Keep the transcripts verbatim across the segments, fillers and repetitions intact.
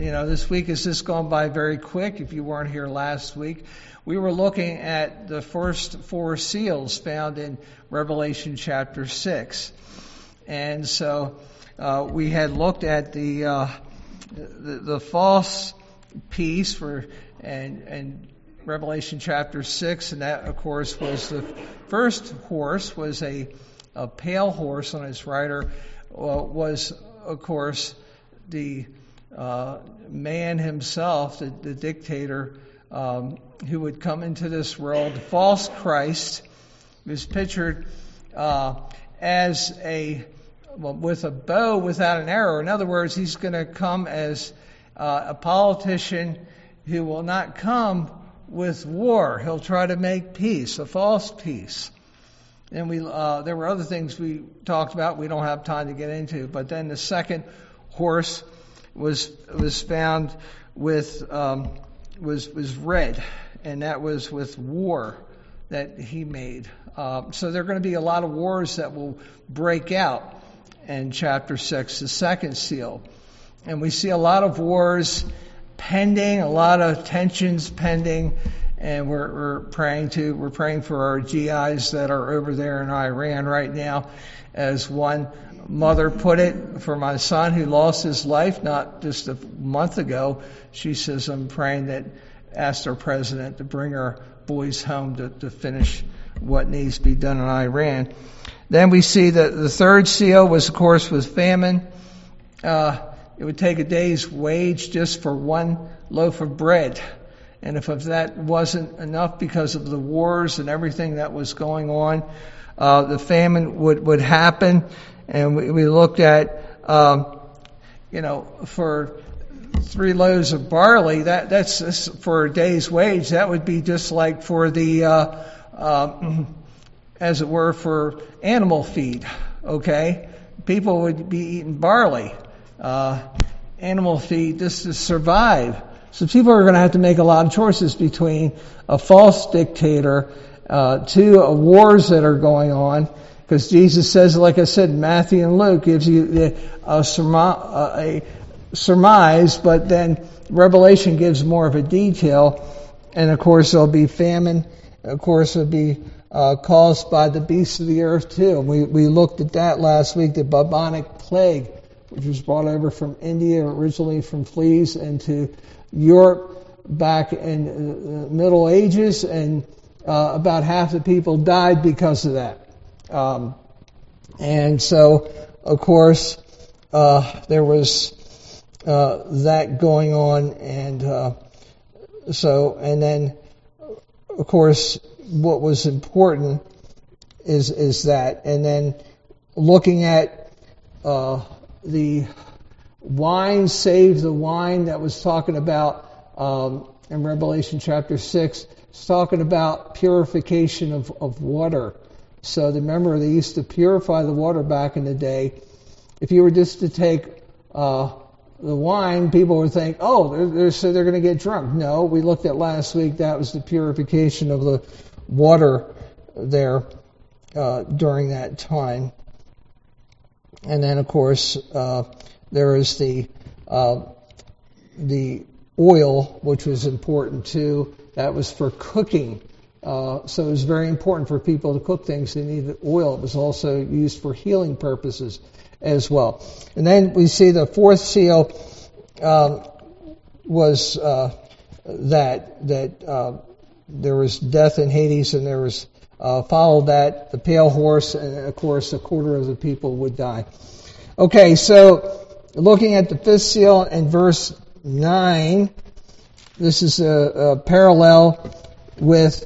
You know, this week has just gone by very quick. If you weren't here last week, we were looking at the first four seals found in Revelation chapter six. And so uh, we had looked at the, uh, the the false peace for and and Revelation chapter six, and that of course was the first horse was a a pale horse on its rider, uh, was of course the Uh, man himself, the, the dictator, um, who would come into this world, false Christ, was pictured uh, as a well, with a bow without an arrow. In other words, he's going to come as uh, a politician who will not come with war. He'll try to make peace, a false peace. And we uh, there were other things we talked about. We don't have time to get into. But then the second horse was was found with um, was was red, and that was with war that he made. Uh, so there are going to be a lot of wars that will break out in chapter six, the second seal, and we see a lot of wars pending, a lot of tensions pending, and we're, we're praying to we're praying for our G Is that are over there in Iran right now, as one mother put it, for my son who lost his life not just a month ago. She says, I'm praying that, asked our president to bring our boys home to, to finish what needs to be done in Iran. Then we see that the third seal was, of course, with famine. Uh, it would take a day's wage just for one loaf of bread. And if, if that wasn't enough because of the wars and everything that was going on, uh, the famine would, would happen. And we, we looked at, um, you know, for three loaves of barley, that that's just for a day's wage. That would be just like for the, uh, uh, as it were, for animal feed. Okay, people would be eating barley, uh, animal feed, just to survive. So people are going to have to make a lot of choices between a false dictator, uh, to uh, wars that are going on. Because Jesus says, like I said, Matthew and Luke gives you the, a, surmi- a surmise, but then Revelation gives more of a detail. And of course, there'll be famine. Of course, it'll be uh, caused by the beasts of the earth too. We we looked at that last week, the bubonic plague, which was brought over from India, originally from fleas, into Europe back in the Middle Ages, and uh, about half the people died because of that. Um, and so, of course, uh, there was, uh, that going on. And, uh, so, and then, of course, what was important is, is that, and then looking at, uh, the wine, save the wine that was talking about, um, in Revelation chapter six, it's talking about purification of, of water. So remember, they used to purify the water back in the day. If you were just to take uh, the wine, people would think, oh, they're, they're, so they're going to get drunk. No, we looked at last week, that was the purification of the water there uh, during that time. And then, of course, uh, there is the uh, the oil, which was important too. That was for cooking. Uh, so it was very important for people to cook things. They needed oil. It was also used for healing purposes as well. And then we see the fourth seal um, was uh, that that uh, there was death in Hades, and there was uh, followed that the pale horse, and of course a quarter of the people would die. Okay, so looking at the fifth seal in verse nine, this is a, a parallel with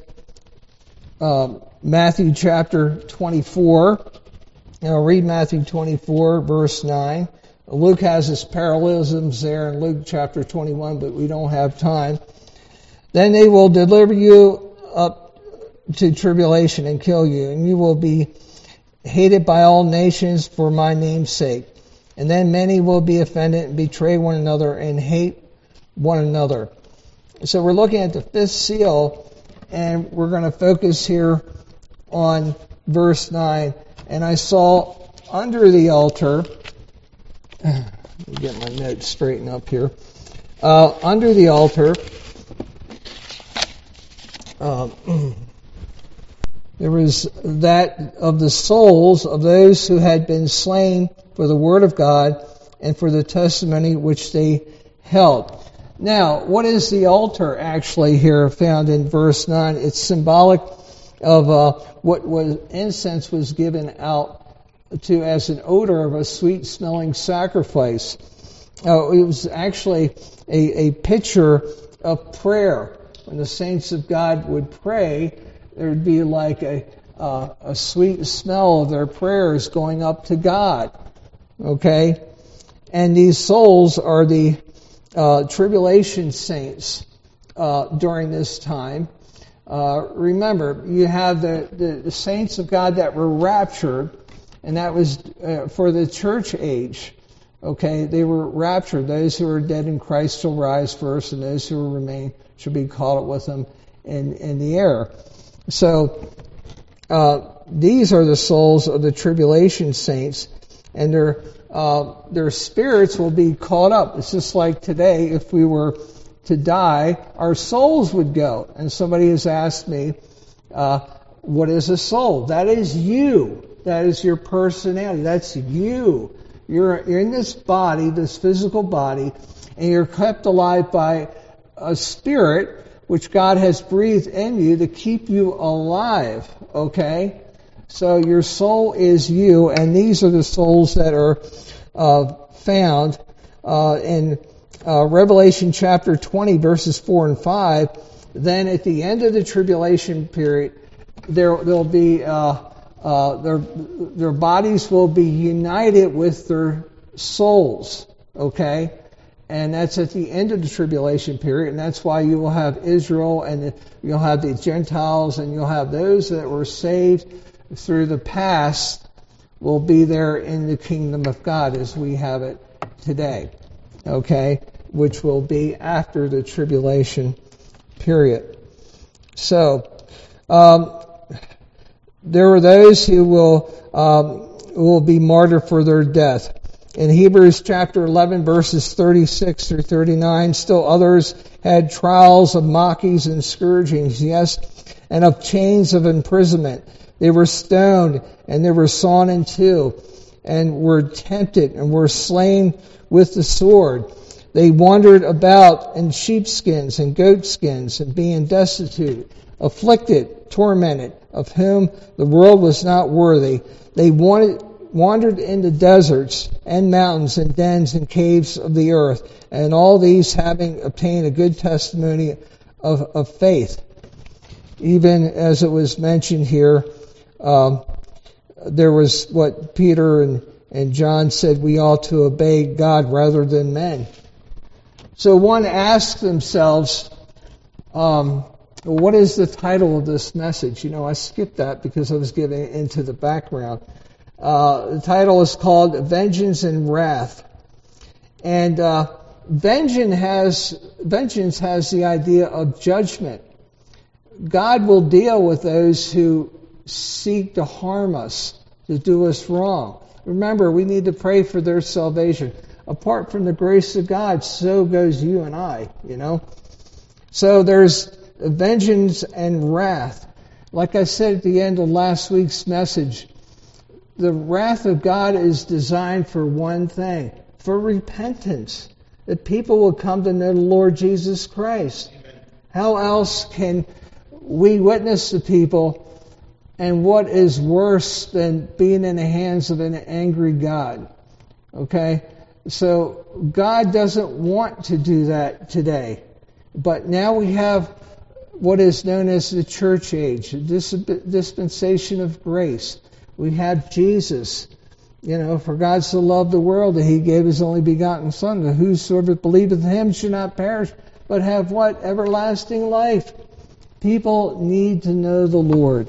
Um, Matthew chapter twenty-four. And I'll read Matthew twenty-four, verse nine. Luke has his parallelisms there in Luke chapter twenty-one, but we don't have time. Then they will deliver you up to tribulation and kill you, and you will be hated by all nations for my name's sake. And then many will be offended and betray one another and hate one another. So we're looking at the fifth seal, and we're going to focus here on verse nine. And I saw under the altar, let me get my notes straightened up here. Uh, under the altar, uh, there was that of the souls of those who had been slain for the word of God and for the testimony which they held. Now, what is the altar actually here found in verse nine? It's symbolic of uh, what was incense was given out to as an odor of a sweet-smelling sacrifice. Uh, it was actually a, a picture of prayer. When the saints of God would pray, there would be like a uh, a sweet smell of their prayers going up to God. Okay? And these souls are the uh, tribulation saints uh, during this time. Uh, remember, you have the, the, the saints of God that were raptured, and that was uh, for the church age. Okay, they were raptured. Those who are dead in Christ shall rise first, and those who remain shall be caught up with them in, in the air. So, uh, these are the souls of the tribulation saints, and their uh, their spirits will be caught up. It's just like today, if we were to die, our souls would go. And somebody has asked me, uh, what is a soul? That is you. That is your personality. That's you. You're, you're in this body, this physical body, and you're kept alive by a spirit which God has breathed in you to keep you alive. Okay? So your soul is you, and these are the souls that are uh, found uh, in uh, Revelation chapter twenty, verses four and five. Then at the end of the tribulation period, there there'll be uh, uh, their their bodies will be united with their souls. Okay, and that's at the end of the tribulation period, and that's why you will have Israel, and you'll have the Gentiles, and you'll have those that were saved through the past will be there in the kingdom of God as we have it today. Okay, which will be after the tribulation period. So, um, there are those who will um, will be martyred for their death. In Hebrews chapter eleven, verses thirty-six through thirty-nine, still others had trials of mockings and scourgings, yes, and of chains of imprisonment. They were stoned, and they were sawn in two, and were tempted, and were slain with the sword. They wandered about in sheepskins and goatskins, and being destitute, afflicted, tormented, of whom the world was not worthy. They wanted, wandered in the deserts and mountains and dens and caves of the earth, and all these having obtained a good testimony of, of faith. Even as it was mentioned here, um, there was what Peter and, and John said, we ought to obey God rather than men. So one asks themselves, um, what is the title of this message? You know, I skipped that because I was getting into the background. Uh, the title is called Vengeance and Wrath. And uh, vengeance has vengeance has the idea of judgment. God will deal with those who seek to harm us, to do us wrong. Remember, we need to pray for their salvation. Apart from the grace of God, so goes you and I, you know. So there's vengeance and wrath. Like I said at the end of last week's message, the wrath of God is designed for one thing, for repentance. That people will come to know the Lord Jesus Christ. Amen. How else can we witness to people? And what is worse than being in the hands of an angry God? Okay? So God doesn't want to do that today. But now we have what is known as the church age, this dispensation of grace. We have Jesus. You know, for God so loved the world that He gave His only begotten Son, that whosoever believeth in Him should not perish, but have what? Everlasting life. People need to know the Lord.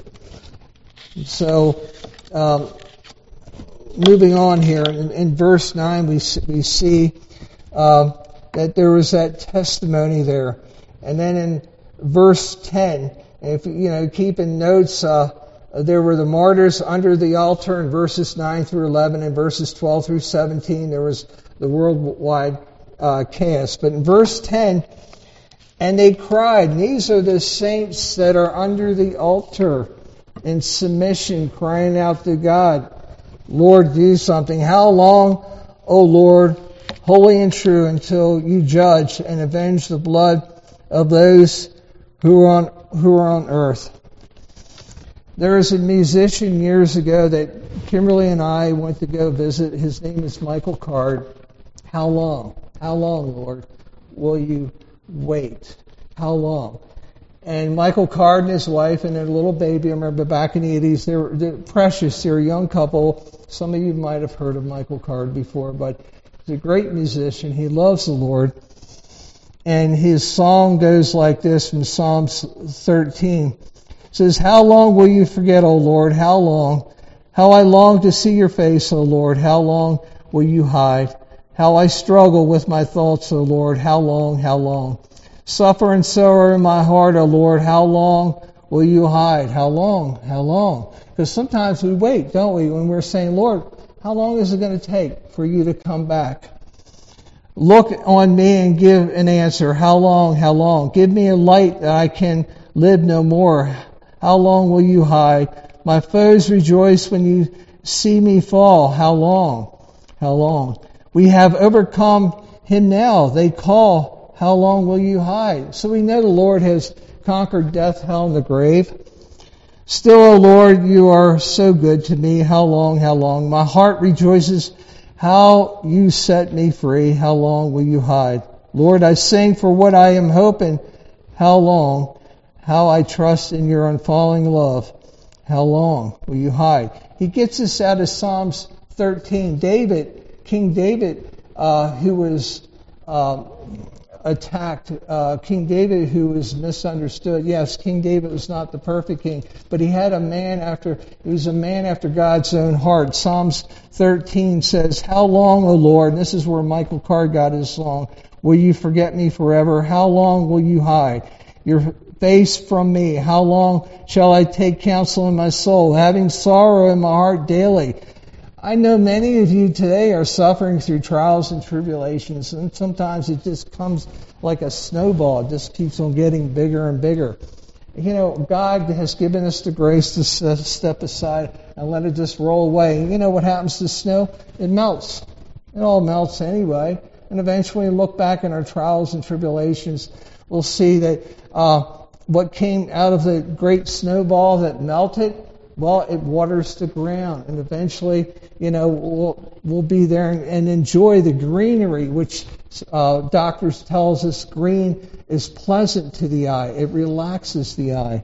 So, um, moving on here, in, in verse nine, we we see uh, that there was that testimony there, and then in verse ten, if you know, keeping notes, uh, there were the martyrs under the altar in verses nine through eleven, and verses twelve through seventeen. There was the worldwide uh, cast. But in verse ten, and they cried, and these are the saints that are under the altar in submission, crying out to God, Lord, do something. How long, O Lord, holy and true, until you judge and avenge the blood of those who are on, who are on earth? There was a musician years ago that Kimberly and I went to go visit. His name is Michael Card. How long? How long, Lord, will you wait? How long? And Michael Card and his wife and their little baby, I remember back in the eighties, they were, they were precious. They were a young couple. Some of you might have heard of Michael Card before, but he's a great musician. He loves the Lord. And his song goes like this from Psalms thirteen. It says, how long will you forget, O Lord? How long? How I long to see your face, O Lord. How long will you hide? How I struggle with my thoughts, O Lord. How long? How long? Suffer and sorrow in my heart, O Lord. How long will you hide? How long? How long? Because sometimes we wait, don't we, when we're saying, Lord, how long is it going to take for you to come back? Look on me and give an answer. How long? How long? Give me a light that I can live no more. How long will you hide? My foes rejoice when you see me fall. How long? How long? We have overcome him now. They call, how long will you hide? So we know the Lord has conquered death, hell, and the grave. Still, O Lord, you are so good to me. How long? How long? My heart rejoices. How you set me free. How long will you hide? Lord, I sing for what I am hoping. How long? How I trust in your unfailing love. How long will you hide? He gets us out of Psalms thirteen. David, King David, uh, who was uh, attacked, uh, King David who was misunderstood. Yes, King David was not the perfect king, but he had a man after, he was a man after God's own heart. Psalms thirteen says, how long, O Lord, and this is where Michael Card got his song, will you forget me forever? How long will you hide your face from me? How long shall I take counsel in my soul, having sorrow in my heart daily? I know many of you today are suffering through trials and tribulations, and sometimes it just comes like a snowball. It just keeps on getting bigger and bigger. You know, God has given us the grace to step aside and let it just roll away. You know what happens to snow? It melts. It all melts anyway. And eventually, look back in our trials and tribulations, we'll see that uh, what came out of the great snowball that melted, well, it waters the ground. And eventually, you know, we'll, we'll be there and, and enjoy the greenery, which uh, doctors tells us green is pleasant to the eye. It relaxes the eye.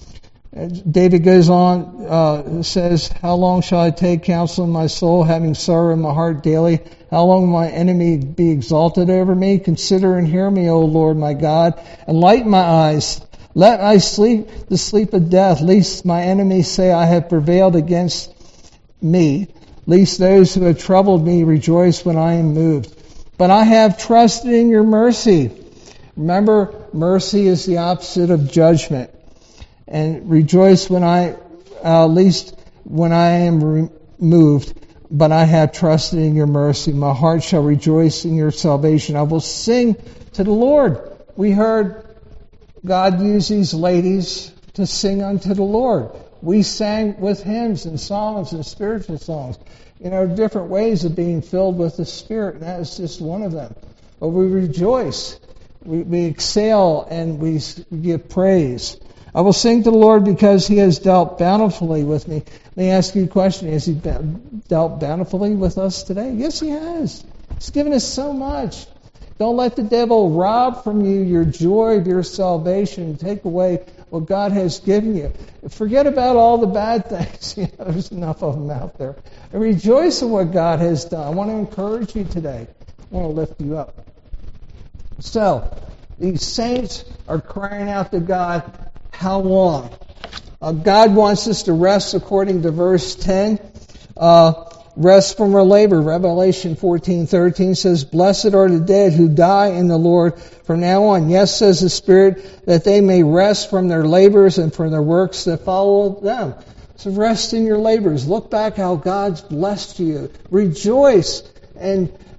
And David goes on, uh, says, how long shall I take counsel in my soul, having sorrow in my heart daily? How long will my enemy be exalted over me? Consider and hear me, O Lord my God, and lighten my eyes. Let I sleep the sleep of death, lest my enemies say I have prevailed against me, lest those who have troubled me rejoice when I am moved. But I have trusted in your mercy. Remember, mercy is the opposite of judgment. And rejoice when I, uh, least when I am removed. But I have trusted in your mercy. My heart shall rejoice in your salvation. I will sing to the Lord. We heard God use these ladies to sing unto the Lord. We sang with hymns and songs and spiritual songs. You know, different ways of being filled with the Spirit, and that is just one of them. But we rejoice. We, we exhale and we give praise. I will sing to the Lord because he has dealt bountifully with me. Let me ask you a question. Has he dealt bountifully with us today? Yes, he has. He's given us so much. Don't let the devil rob from you your joy of your salvation, take away what God has given you. Forget about all the bad things. You know, there's enough of them out there. And rejoice in what God has done. I want to encourage you today. I want to lift you up. So, these saints are crying out to God, how long? Uh, God wants us to rest according to verse ten. Uh, Rest from our labor. Revelation fourteen thirteen says, blessed are the dead who die in the Lord from now on. Yes, says the Spirit, that they may rest from their labors and from their works that follow them. So rest in your labors. Look back how God's blessed you. Rejoice and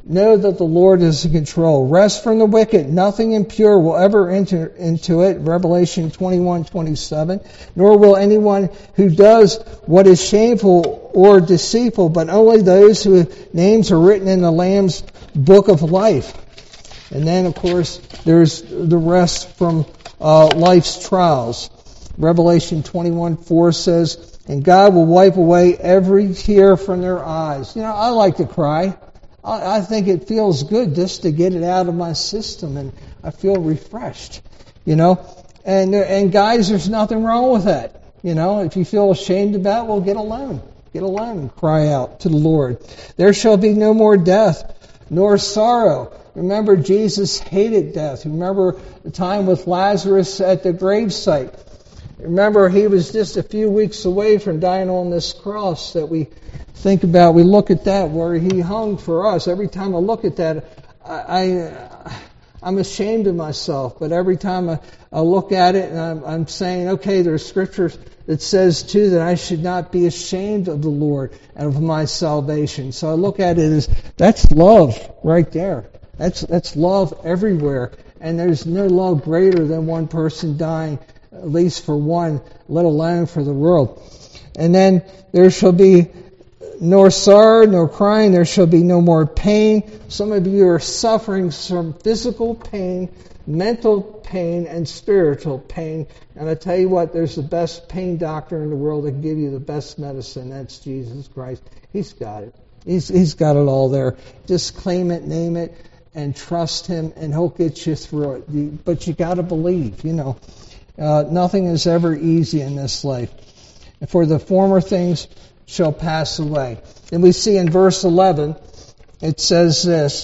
know that the Lord is in control. Rest from the wicked. Nothing impure will ever enter into it. Revelation twenty-one twenty-seven. Nor will anyone who does what is shameful or deceitful, but only those whose names are written in the Lamb's book of life. And then, of course, there's the rest from uh, life's trials. Revelation twenty-one four says, and God will wipe away every tear from their eyes. You know, I like to cry. I, I think it feels good just to get it out of my system, and I feel refreshed, you know. And, and guys, there's nothing wrong with that. You know, if you feel ashamed about it, well, get alone. Get alone and cry out to the Lord. There shall be no more death, nor sorrow. Remember, Jesus hated death. Remember the time with Lazarus at the gravesite. Remember, he was just a few weeks away from dying on this cross that we think about. We look at that where he hung for us. Every time I look at that, I, I, I'm ashamed of myself. But every time I, I look at it, and I'm, I'm saying, okay, there's scripture that says too that I should not be ashamed of the Lord and of my salvation. So I look at it as that's love right there. That's that's love everywhere. And there's no love greater than one person dying, at least for one, let alone for the world. And then there shall be nor sorrow, nor crying, there shall be no more pain. Some of you are suffering from physical pain, mental pain, and spiritual pain. And I tell you what, there's the best pain doctor in the world that can give you the best medicine. That's Jesus Christ. He's got it. He's, he's got it all there. Just claim it, name it, and trust Him, and He'll get you through it. You, but you got to believe, you know. Uh, nothing is ever easy in this life. And for the former things shall pass away. And we see in verse eleven, it says this,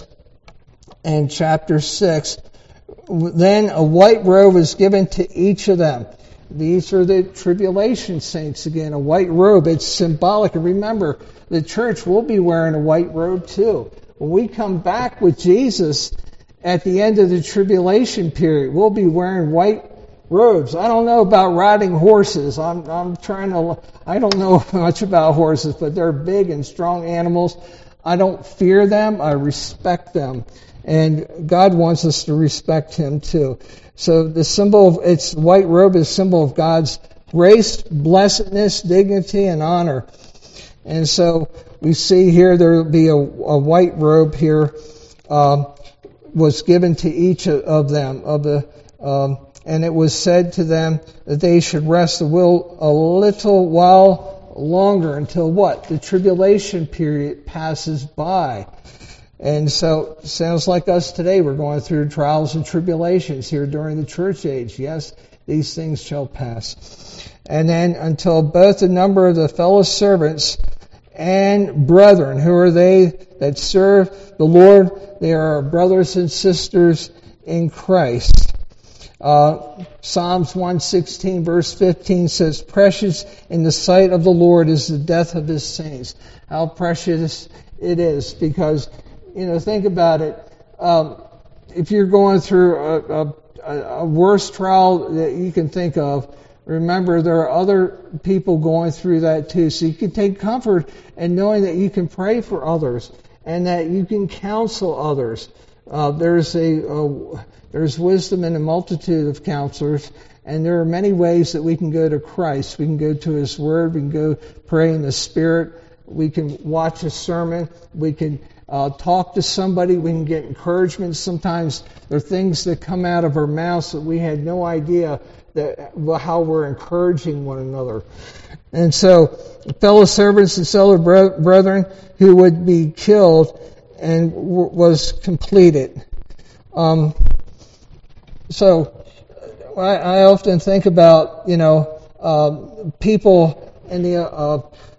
in chapter six, then a white robe is given to each of them. These are the tribulation saints again, a white robe. It's symbolic. And remember, the church will be wearing a white robe too. When we come back with Jesus at the end of the tribulation period, we'll be wearing white robes. I don't know about riding horses. I'm I'm trying to. I don't know much about horses, but they're big and strong animals. I don't fear them. I respect them, and God wants us to respect Him too. So the symbol of its white robe is symbol of God's grace, blessedness, dignity, and honor. And so we see here there will be a, a white robe here um, was given to each of them of the. Um, And it was said to them that they should rest a, will, a little while longer until what? The tribulation period passes by. And so, it sounds like us today. We're going through trials and tribulations here during the church age. Yes, these things shall pass. And then until both the number of the fellow servants and brethren, who are they that serve the Lord? They are our brothers and sisters in Christ. Uh, Psalms one sixteen verse fifteen says, precious in the sight of the Lord is the death of His saints. How precious it is, because, you know, think about it. Um, if you're going through a, a, a worse trial that you can think of, remember there are other people going through that too. So you can take comfort in knowing that you can pray for others and that you can counsel others. Uh, there's a, a There's wisdom in a multitude of counselors, and there are many ways that we can go to Christ. We can go to His Word, we can go pray in the Spirit, we can watch a sermon, we can uh, talk to somebody, we can get encouragement. Sometimes there are things that come out of our mouths that we had no idea that how we're encouraging one another. And so, fellow servants and fellow brethren who would be killed and w- was completed. Um, So, I, I often think about, you know, uh, people in the uh,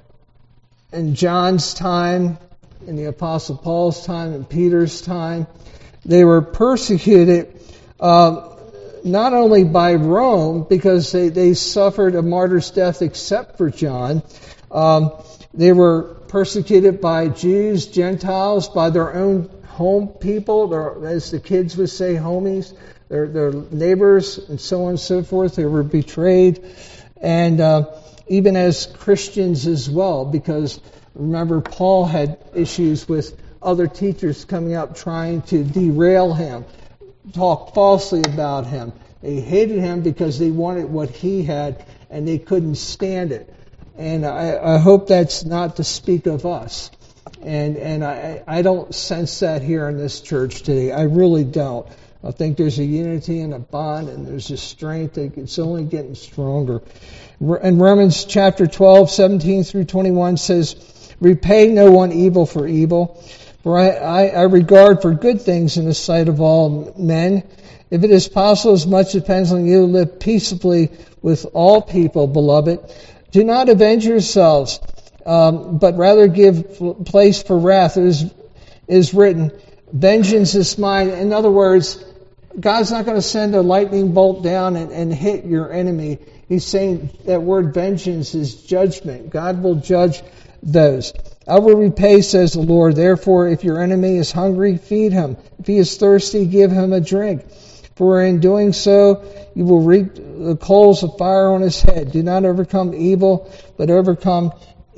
in John's time, in the Apostle Paul's time, in Peter's time. They were persecuted uh, not only by Rome, because they, they suffered a martyr's death except for John. Um, they were persecuted by Jews, Gentiles, by their own home people, their, as the kids would say, homies. Their, their neighbors, and so on and so forth. They were betrayed. And uh, even as Christians as well, because remember, Paul had issues with other teachers coming up trying to derail him, talk falsely about him. They hated him because they wanted what he had, and they couldn't stand it. And I, I hope that's not to speak of us. And and I, I don't sense that here in this church today. I really don't. I think there's a unity and a bond, and there's a strength. It's only getting stronger. And Romans chapter twelve, seventeen through twenty-one says, repay no one evil for evil, for I, I, I regard for good things in the sight of all men. If it is possible, as much depends on you, live peaceably with all people, beloved. Do not avenge yourselves, um, but rather give place for wrath. It is, it is written, vengeance is mine. In other words, God's not going to send a lightning bolt down and, and hit your enemy. He's saying that word vengeance is judgment. God will judge those. I will repay, says the Lord. Therefore, if your enemy is hungry, feed him. If he is thirsty, give him a drink. For in doing so, you will reap the coals of fire on his head. Do not overcome evil, but overcome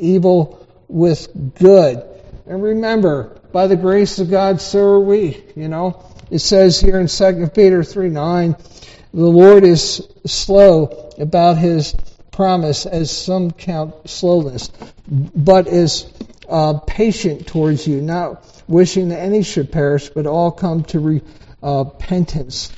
evil with good. And remember, by the grace of God, so are we. You know, it says here in Second Peter three nine, the Lord is slow about his promise, as some count slowness, but is uh, patient towards you, not wishing that any should perish, but all come to re, uh, repentance.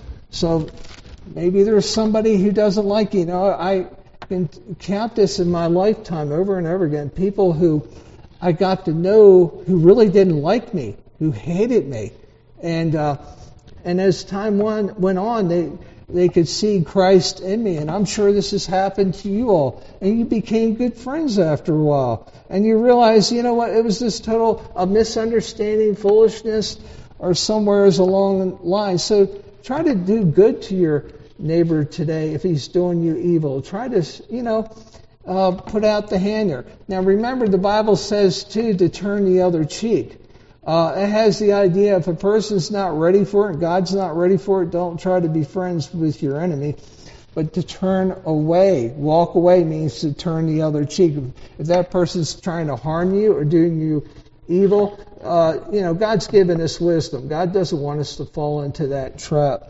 So maybe there's somebody who doesn't like you. You know, I can count this in my lifetime over and over again. People who I got to know who really didn't like me, who hated me. And uh, and as time went, went on, they they could see Christ in me. And I'm sure this has happened to you all. And you became good friends after a while. And you realize, you know what, it was this total a misunderstanding, foolishness, or somewhere along the line. So try to do good to your neighbor today if he's doing you evil. Try to, you know, uh, put out the hand there. Now remember, the Bible says, too, to turn the other cheek. Uh, it has the idea if a person's not ready for it, God's not ready for it, don't try to be friends with your enemy. But to turn away, walk away means to turn the other cheek. If that person's trying to harm you or doing you evil, uh, you know, God's given us wisdom. God doesn't want us to fall into that trap.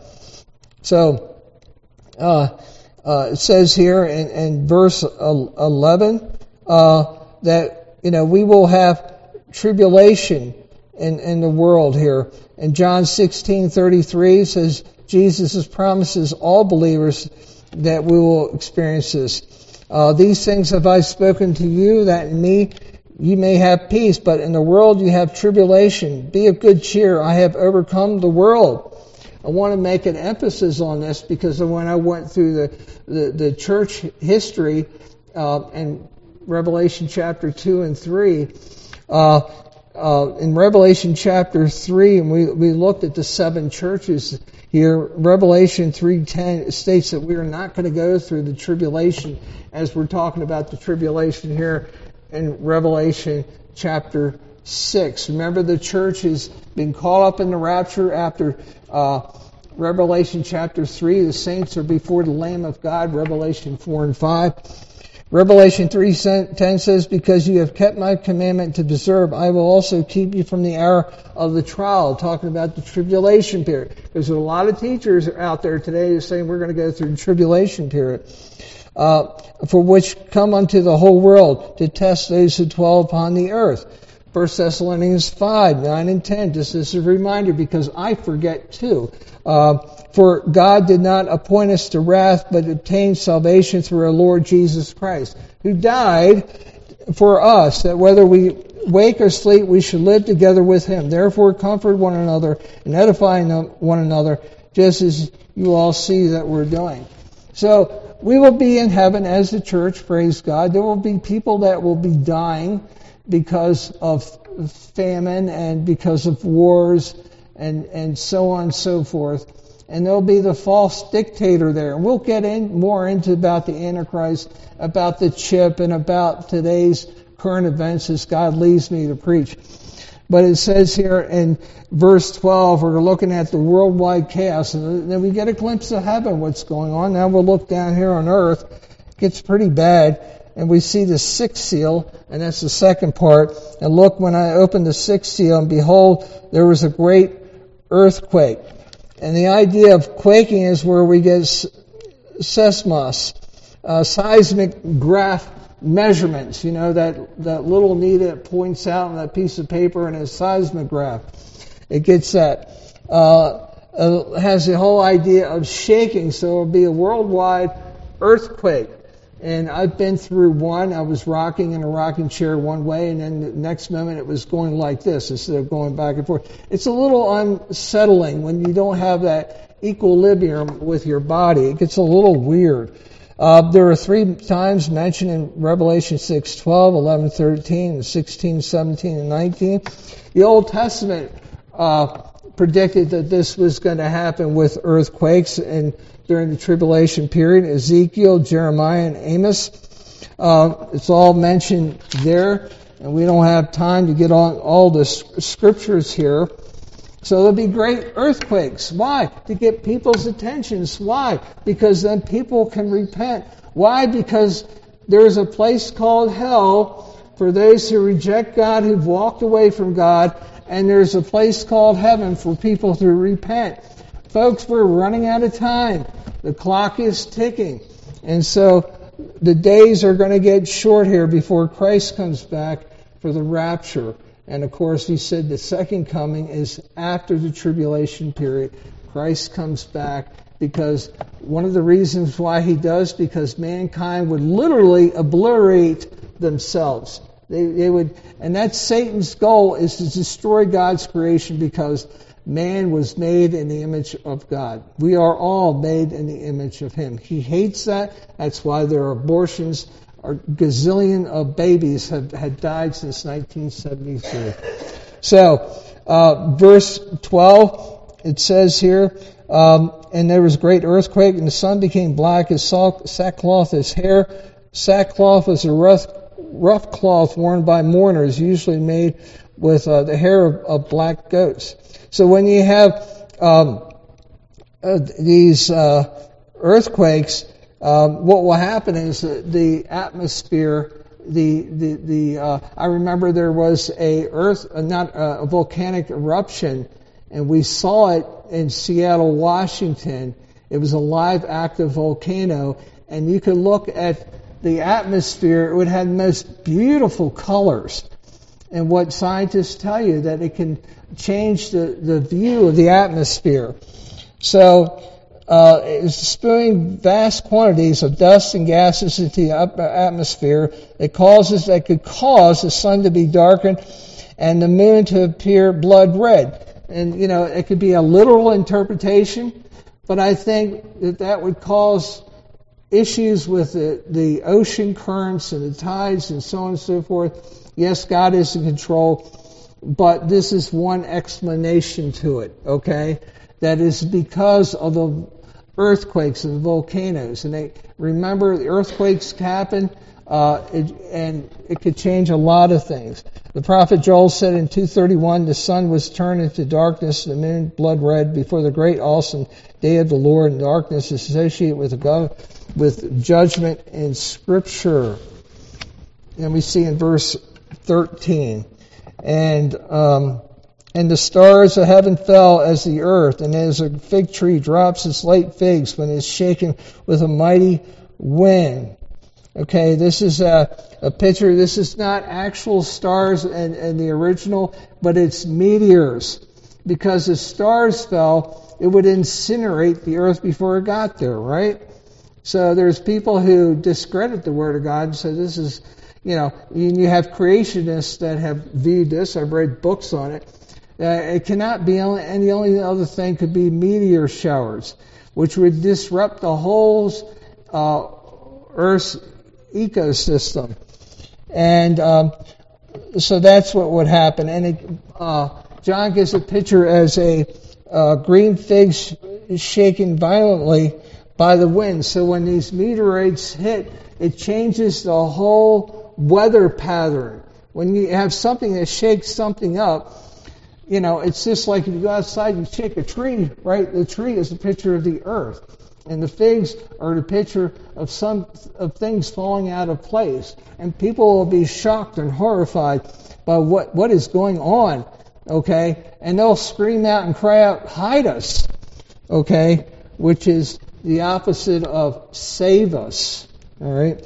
So, uh, uh, it says here in, in verse eleven, uh, that, you know, we will have tribulation in, in the world here. And John sixteen thirty-three says, Jesus promises all believers that we will experience this. Uh, these things have I spoken to you, that in me you may have peace, but in the world you have tribulation. Be of good cheer. I have overcome the world. I want to make an emphasis on this because when I went through the, the, the church history uh, in Revelation chapter two and three, uh, uh, in Revelation chapter three, and we, we looked at the seven churches here, Revelation three ten states that we are not going to go through the tribulation as we're talking about the tribulation here in Revelation chapter six. Remember, the church has been caught up in the rapture after uh, Revelation chapter three. The saints are before the Lamb of God, Revelation four and five. Revelation three ten says, because you have kept my commandment to deserve, I will also keep you from the hour of the trial, talking about the tribulation period. There's a lot of teachers out there today who are saying we're going to go through the tribulation period. Uh, for which come unto the whole world to test those who dwell upon the earth. First Thessalonians five, nine and ten, just as a reminder, because I forget too. Uh, for God did not appoint us to wrath, but obtained salvation through our Lord Jesus Christ, who died for us, that whether we wake or sleep, we should live together with him. Therefore comfort one another and edify one another, just as you all see that we're doing. So, we will be in heaven as the church, praise God. There will be people that will be dying because of famine and because of wars and, and so on and so forth. And there'll be the false dictator there. And we'll get in more into about the Antichrist, about the chip, and about today's current events as God leads me to preach. But it says here in verse twelve, we're looking at the worldwide chaos, and then we get a glimpse of heaven, what's going on. Now we'll look down here on earth. It gets pretty bad. and we see the sixth seal, and that's the second part. And look, when I opened the sixth seal, and behold, there was a great earthquake. And the idea of quaking is where we get seismos, uh, seismic graph measurements. You know, that, that little needle that points out on that piece of paper and a seismograph. It gets that. Uh, uh, has the whole idea of shaking, so it'll be a worldwide earthquake. And I've been through one. I was rocking in a rocking chair one way, and then the next moment it was going like this instead of going back and forth. It's a little unsettling when you don't have that equilibrium with your body. It gets a little weird. Uh, there are three times mentioned in Revelation six twelve, eleven thirteen, and sixteen seventeen, and nineteen. The Old Testament uh, predicted that this was going to happen with earthquakes and during the tribulation period. Ezekiel, Jeremiah, and Amos. Uh, it's all mentioned there, and we don't have time to get on all the scriptures here. So there'll be great earthquakes. Why? To get people's attentions. Why? Because then people can repent. Why? Because there's a place called hell for those who reject God, who've walked away from God, and there's a place called heaven for people to repent. Folks, we're running out of time. The clock is ticking. And so the days are going to get short here before Christ comes back for the rapture. And of course, he said the second coming is after the tribulation period. Christ comes back because one of the reasons why he does, because mankind would literally obliterate themselves. They, they would, and that's Satan's goal, is to destroy God's creation, because man was made in the image of God. We are all made in the image of him. He hates that. That's why there are abortions. A gazillion of babies have had died since nineteen seventy-three. So, uh, verse twelve, it says here, um, and there was a great earthquake, and the sun became black as sackcloth as hair. Sackcloth was a rough, rough cloth worn by mourners, usually made with uh, the hair of, of black goats. So when you have um, uh, these uh, earthquakes, um, what will happen is that the atmosphere, the the the uh, I remember there was a earth, uh, not uh, a volcanic eruption, and we saw it in Seattle, Washington. It was a live, active volcano, and you could look at the atmosphere. It would have the most beautiful colors. And what scientists tell you, that it can change the, the view of the atmosphere. So, uh, it's spewing vast quantities of dust and gases into the atmosphere that causes, that could cause the sun to be darkened and the moon to appear blood red. And, you know, it could be a literal interpretation, but I think that that would cause issues with the, the ocean currents and the tides and so on and so forth. Yes, God is in control, but this is one explanation to it, okay? That is because of the earthquakes and the volcanoes. And they, remember, the earthquakes happen, uh, it, and it could change a lot of things. The prophet Joel said in two thirty-one, the sun was turned into darkness, the moon blood red, before the great awesome day of the Lord, and darkness is associated with, God, with judgment in Scripture. And we see in verse thirteen, and um, and the stars of heaven fell as the earth, and as a fig tree drops its late figs when it is shaken with a mighty wind. Okay, this is a, a picture. This is not actual stars in, in the original, but it's meteors. Because if stars fell, it would incinerate the earth before it got there, right? So there's people who discredit the Word of God and say this is, you know, you have creationists that have viewed this. I've read books on it. Uh, it cannot be, only, and the only other thing could be meteor showers, which would disrupt the whole uh, Earth's ecosystem. And um, so that's what would happen. And it, uh, John gives a picture as a uh, green fig sh- shaken violently by the wind. So when these meteorites hit, it changes the whole weather pattern. When you have something that shakes something up, you know, it's just like if you go outside and shake a tree, right? The tree is a picture of the earth. And the figs are the picture of some of things falling out of place. And people will be shocked and horrified by what, what is going on. Okay? And they'll scream out and cry out, hide us. Okay? Which is the opposite of save us. Alright?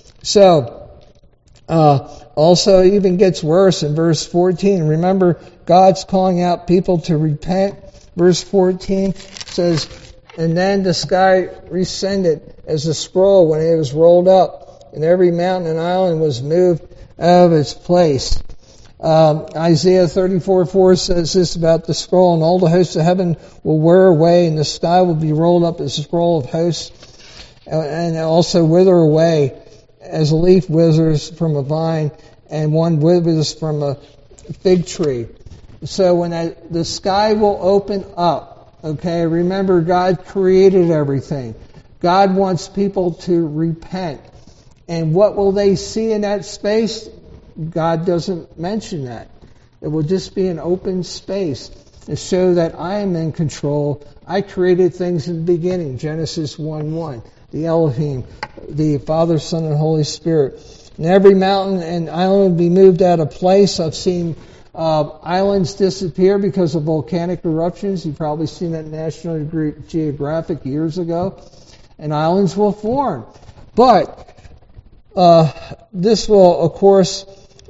So, uh, also it even gets worse in verse fourteen. Remember, God's calling out people to repent. Verse fourteen says, and then the sky rescinded as a scroll when it was rolled up, and every mountain and island was moved out of its place. Um, Isaiah thirty-four four says this about the scroll, and all the hosts of heaven will wear away, and the sky will be rolled up as a scroll of hosts, and also wither away as a leaf withers from a vine, and one withers from a fig tree. So when I, the sky will open up, okay, remember God created everything. God wants people to repent. And what will they see in that space? God doesn't mention that. It will just be an open space to show that I am in control. I created things in the beginning, Genesis one one. The Elohim, the Father, Son, and Holy Spirit. And every mountain and island will be moved out of place. I've seen uh, islands disappear because of volcanic eruptions. You've probably seen that in National Geographic years ago. And islands will form. But uh, this will, of course,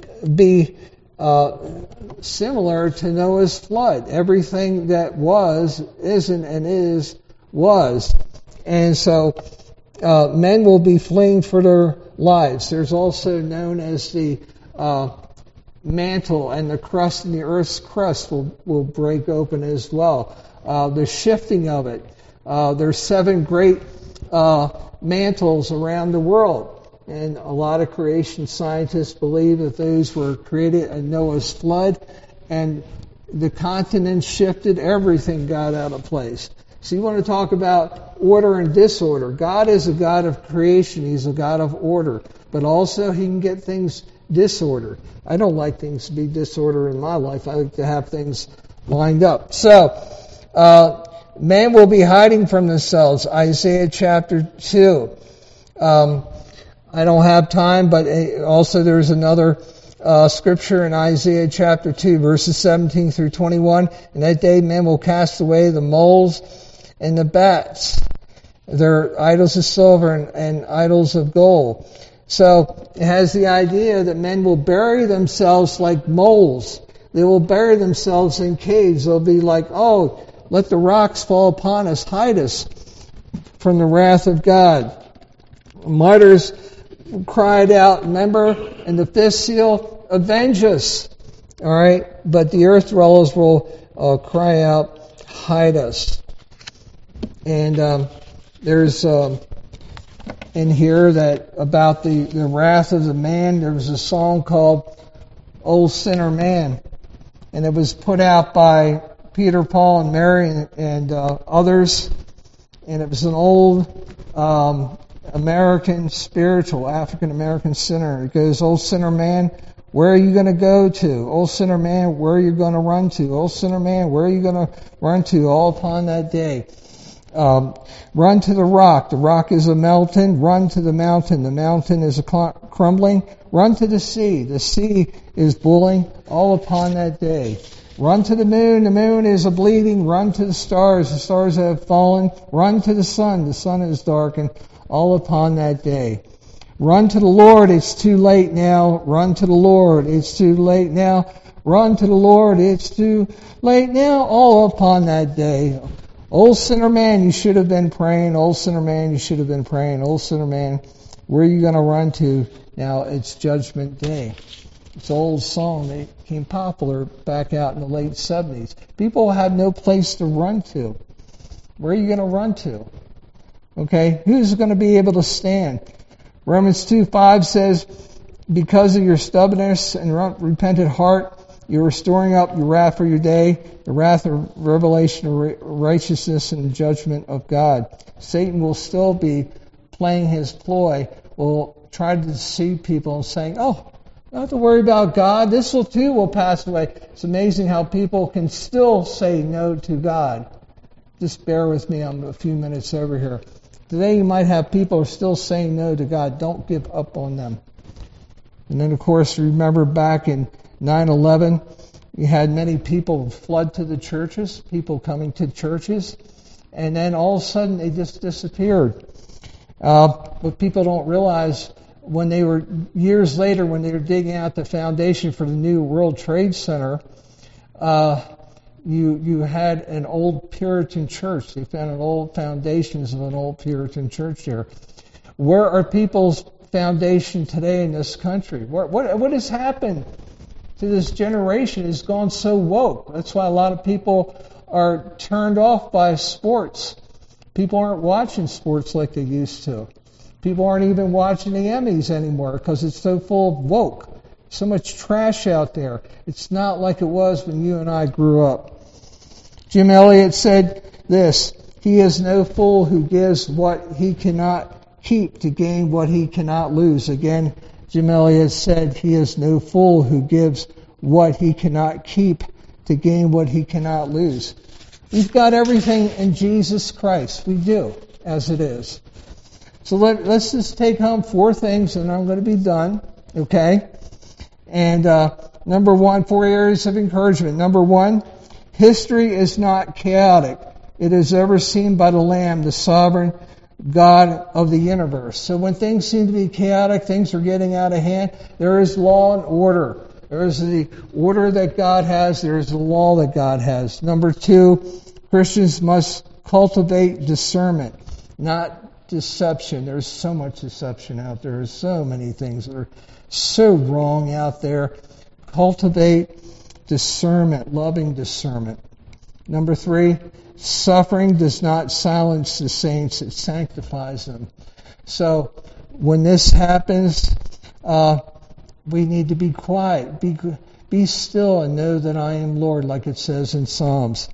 be uh, similar to Noah's flood. Everything that was, isn't, and is, was. And so uh, men will be fleeing for their lives. There's also known as the uh, mantle, and the crust, and the earth's crust will, will break open as well. Uh, the shifting of it. Uh, there's seven great uh, mantles around the world. And a lot of creation scientists believe that those were created in Noah's flood, and the continents shifted, everything got out of place. So you want to talk about order and disorder. God is a God of creation. He's a God of order. But also He can get things disordered. I don't like things to be disorder in my life. I like to have things lined up. So, uh, men will be hiding from themselves. Isaiah chapter two. Um, I don't have time, but also there's another uh, scripture in Isaiah chapter two, verses seventeen through twenty-one. In that day men will cast away the moles and the bats. They're idols of silver and, and idols of gold. So it has the idea that men will bury themselves like moles. They will bury themselves in caves. They'll be like, oh, let the rocks fall upon us, hide us from the wrath of God. Martyrs cried out, remember, in the fifth seal, avenge us. All right? But the earth dwellers will uh, cry out, hide us. And um, there's um, in here that about the, the wrath of the man, there was a song called Old Sinner Man. And it was put out by Peter, Paul, and Mary and, and uh, others. And it was an old um, American spiritual, African American sinner. It goes, old sinner man, where are you going to go to? Old sinner man, where are you going to run to? Old sinner man, where are you going to run to all upon that day? Um, run to the rock. The rock is a melting. Run to the mountain. The mountain is a crumbling. Run to the sea. The sea is boiling all upon that day. Run to the moon. The moon is a bleeding. Run to the stars. The stars have fallen. Run to the sun. The sun is darkened all upon that day. Run to the Lord. It's too late now. Run to the Lord. It's too late now. Run to the Lord. It's too late now. All upon that day. Old sinner man, you should have been praying. Old sinner man, you should have been praying. Old sinner man, where are you going to run to? Now it's Judgment Day. It's an old song that became popular back out in the late seventies. People have no place to run to. Where are you going to run to? Okay, who's going to be able to stand? Romans two five says, because of your stubbornness and repentant heart, you're storing up your wrath for your day, the wrath of revelation of righteousness and the judgment of God. Satan will still be playing his ploy, will try to deceive people and saying, oh, don't have to worry about God. This will too will pass away. It's amazing how people can still say no to God. Just bear with me, I'm a few minutes over here. Today you might have people who are still saying no to God. Don't give up on them. And then, of course, remember back in nine eleven, you had many people flood to the churches, people coming to churches, and then all of a sudden they just disappeared. Uh, what people don't realize, when they were, years later, when they were digging out the foundation for the new World Trade Center, uh, you you had an old Puritan church. They found an old foundations of an old Puritan church there. Where are people's foundation today in this country? What what what has happened to this generation? It's gone so woke. That's why a lot of people are turned off by sports. People aren't watching sports like they used to. People aren't even watching the Emmys anymore because it's so full of woke. So much trash out there. It's not like it was when you and I grew up. Jim Elliot said this: "He is no fool who gives what he cannot keep to gain what he cannot lose." Again, Jim Elliot said, "He is no fool who gives what he cannot keep to gain what he cannot lose." We've got everything in Jesus Christ. We do, as it is. So let, let's just take home four things, and I'm going to be done. Okay? And uh, number one, four areas of encouragement. Number one, history is not chaotic. It is overseen by the Lamb, the sovereign God of the universe. So when things seem to be chaotic, things are getting out of hand, there is law and order. There is the order that God has. There is the law that God has. Number two, Christians must cultivate discernment, not deception. There's so much deception out there. There's so many things that are so wrong out there. Cultivate discernment, loving discernment. Number three, suffering does not silence the saints, it sanctifies them. So when this happens, uh, we need to be quiet. Be, be still and know that I am Lord, like it says in Psalms.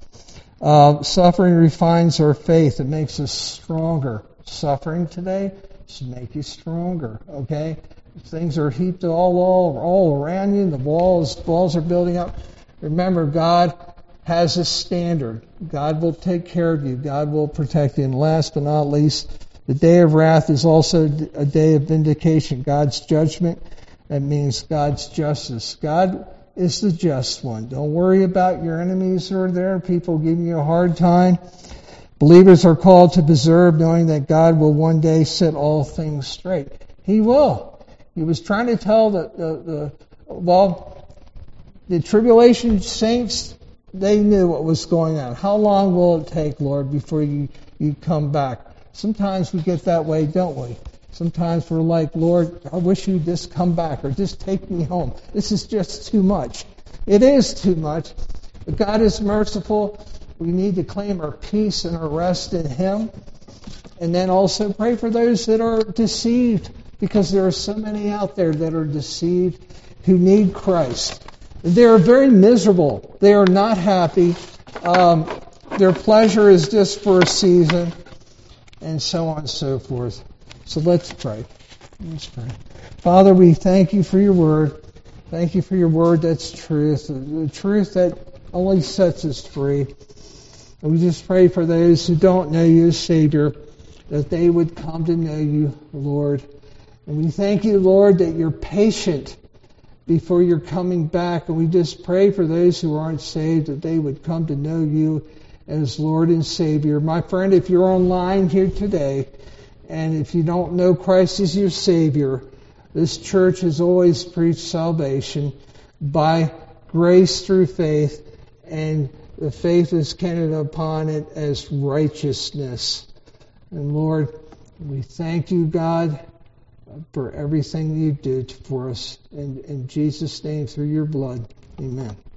Uh, suffering refines our faith. It makes us stronger. Suffering today should make you stronger, okay? Things are heaped all, all, all around you. The walls, walls are building up. Remember, God has a standard. God will take care of you. God will protect you. And last but not least, the day of wrath is also a day of vindication. God's judgment, that means God's justice. God is the just one. Don't worry about your enemies who are there, people giving you a hard time. Believers are called to preserve, knowing that God will one day set all things straight. He will. He was trying to tell the, the, the well, the tribulation saints, they knew what was going on. How long will it take, Lord, before you, you come back? Sometimes we get that way, don't we? Sometimes we're like, Lord, I wish you'd just come back or just take me home. This is just too much. It is too much. But God is merciful. We need to claim our peace and our rest in Him. And then also pray for those that are deceived, because there are so many out there that are deceived who need Christ. They are very miserable. They are not happy. Um, their pleasure is just for a season, and so on and so forth. So let's pray. Let's pray. Father, we thank you for your word. Thank you for your word that's truth, the truth that only sets us free. And we just pray for those who don't know you as Savior, that they would come to know you, Lord. And we thank you, Lord, that you're patient before you're coming back. And we just pray for those who aren't saved, that they would come to know you as Lord and Savior. My friend, if you're online here today, and if you don't know Christ as your Savior, this church has always preached salvation by grace through faith, and the faith is counted upon it as righteousness. And Lord, we thank you, God, for everything you did for us. In, in Jesus' name, through your blood. Amen.